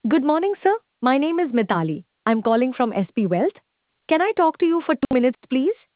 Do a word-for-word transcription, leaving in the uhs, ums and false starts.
Good morning, sir. My name is Mitali. I'm calling from S P Wealth. Can I talk to you for two minutes, please?